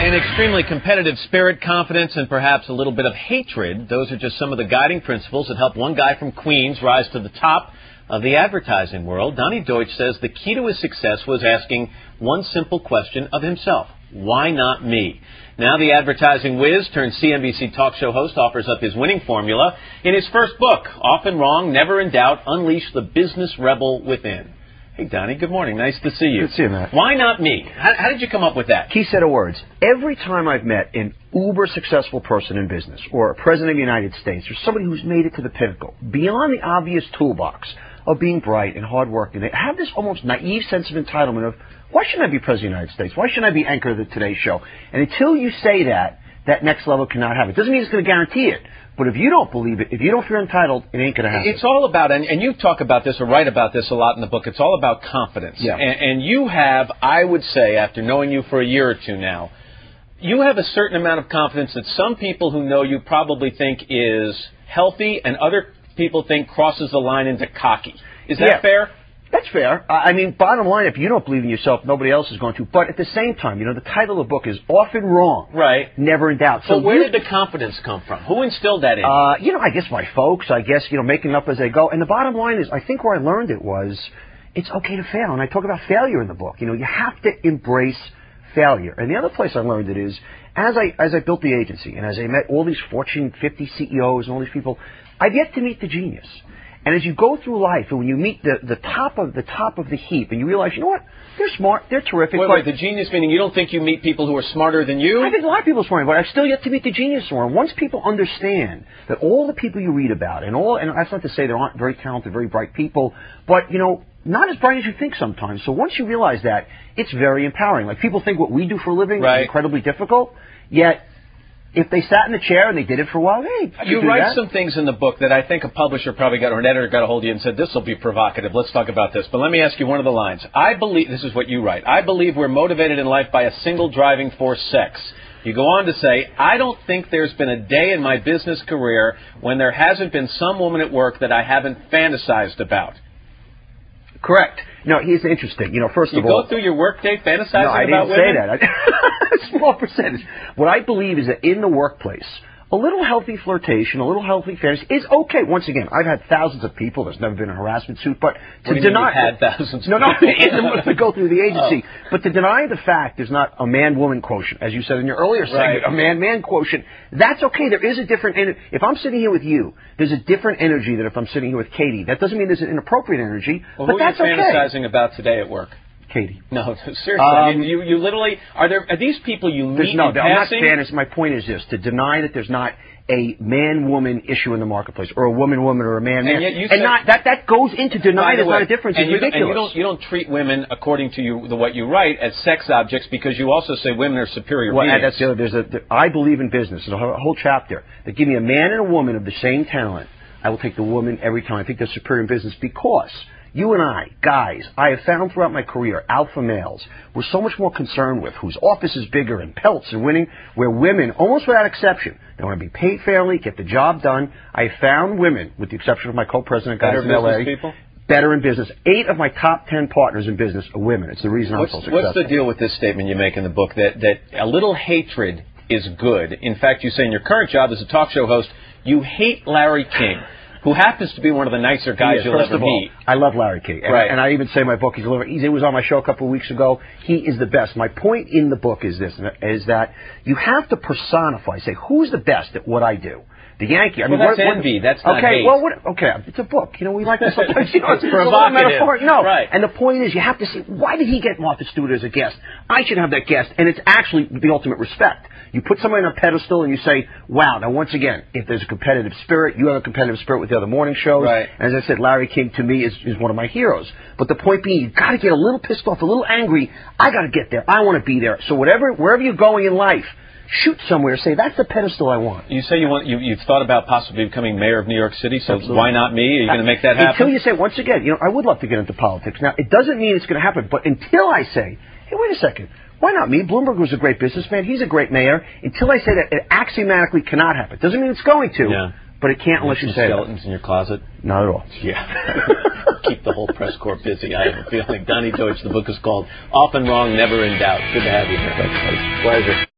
An extremely competitive spirit, confidence, and perhaps a little bit of hatred. Those are just some of the guiding principles that helped one guy from Queens rise to the top of the advertising world. Donny Deutsch says the key to his success was asking one simple question of himself. Why not me? Now the advertising whiz turned CNBC talk show host offers up his winning formula in his first book, Often Wrong, Never in Doubt, Unleash the Business Rebel Within. Hey, Donny, good morning. Nice to see you. Good to see you, Matt. Why not me? How did you come up with that? Key set of words. Every time I've met an uber successful person in business or a president of the United States or somebody who's made it to the pinnacle, beyond the obvious toolbox of being bright and hardworking, they have this almost naive sense of entitlement of, why shouldn't I be president of the United States? Why shouldn't I be anchor of the Today Show? And until you say that, that next level cannot happen. It doesn't mean it's going to guarantee it. But if you don't believe it, if you don't feel entitled, it ain't going to happen. It's all about, and you talk about this or write about this a lot in the book, it's all about confidence. Yeah. And you have, I would say, after knowing you for a year or two now, you have a certain amount of confidence that some people who know you probably think is healthy and other people think crosses the line into cocky. Is that fair? That's fair. I mean, bottom line, if you don't believe in yourself, nobody else is going to. But at the same time, you know, the title of the book is Often Wrong. Right. Never in Doubt. So where did the confidence come from? Who instilled that in you? You know, I guess my folks, making up as they go. And the bottom line is, I think where I learned it was, it's okay to fail. And I talk about failure in the book. You know, you have to embrace failure. And the other place I learned it is, as I built the agency and as I met all these Fortune 50 CEOs and all these people, I've yet to meet the genius. And as you go through life, and when you meet the top of the heap, and you realize, you know what, they're smart, they're terrific. Wait, the genius meaning you don't think you meet people who are smarter than you? I think a lot of people are smarter, but I've still yet to meet the genius one. Once people understand that all the people you read about, and that's not to say there aren't very talented, very bright people, but, you know, not as bright as you think sometimes. So once you realize that, it's very empowering. Like, people think what we do for a living is incredibly difficult, yet if they sat in the chair and they did it for a while, hey, you write some things in the book that I think a publisher probably got, or an editor got a hold of you and said, this will be provocative. Let's talk about this. But let me ask you one of the lines. I believe, this is what you write, I believe we're motivated in life by a single driving force, sex. You go on to say, I don't think there's been a day in my business career when there hasn't been some woman at work that I haven't fantasized about. Correct. No, he's interesting. You know, first of all, you go through your workday fantasizing about women? No, I didn't say that. Small percentage. What I believe is that in the workplace, a little healthy flirtation, a little healthy fantasy is okay. Once again, I've had thousands of people. There's never been a harassment suit, but to deny had thousands. No, to go through the agency, but to deny the fact there's not a man-woman quotient, as you said in your earlier segment, a man-man quotient. That's okay. There is a different. If I'm sitting here with you, there's a different energy than if I'm sitting here with Katie. That doesn't mean there's an inappropriate energy, but that's okay. Who are you fantasizing about today at work? Katie. No, seriously. You literally are these people you meet in passing? I'm not fantasy. My point is this: to deny that there's not a man-woman issue in the marketplace, or a woman-woman, or a man-man, that goes into deny there's not a difference. It's ridiculous. And you don't treat women according to what you write as sex objects, because you also say women are superior beings. That's the other. I believe in business. There's a whole chapter that give me a man and a woman of the same talent. I will take the woman every time. I think they're superior in business because you and I, guys, I have found throughout my career, alpha males, we're so much more concerned with whose office is bigger and pelts and winning, where women, almost without exception, they want to be paid fairly, get the job done. I found women, with the exception of my co-president guys in L.A., better in business. 8 of my top 10 partners in business are women. It's the reason I'm so successful. What's the deal with this statement you make in the book that a little hatred is good? In fact, you say in your current job as a talk show host, you hate Larry King, who happens to be one of the nicer guys you'll ever meet. I love Larry King. And I even say in my book, he was on my show a couple of weeks ago. He is the best. My point in the book is this, is that you have to personify, say, who's the best at what I do? The Yankee. That's envy. That's not hate. It's a book. You know, we like to sometimes, it's provocative. No. Right. And the point is, you have to see, why did he get Martha Stewart as a guest? I should have that guest. And it's actually the ultimate respect. You put somebody on a pedestal and you say, wow. Now, once again, if there's a competitive spirit, you have a competitive spirit with the other morning shows. Right. And as I said, Larry King, to me, is one of my heroes. But the point being, you've got to get a little pissed off, a little angry. I got to get there. I want to be there. So wherever you're going in life, shoot somewhere. Say, that's the pedestal I want. You say you've thought about possibly becoming mayor of New York City, so why not me? Are you going to make that happen? Until you say, once again, you know, I would love to get into politics. Now, it doesn't mean it's going to happen, but until I say, hey, wait a second, why not me? Bloomberg was a great businessman. He's a great mayor. Until I say that, it axiomatically cannot happen. Doesn't mean it's going to. Yeah. But it can't unless you say skeletons in your closet? Not at all. Yeah. Keep the whole press corps busy, I have a feeling. Donny Deutsch, the book is called Often Wrong, Never in Doubt. Good to have you here. Thanks, buddy. Pleasure.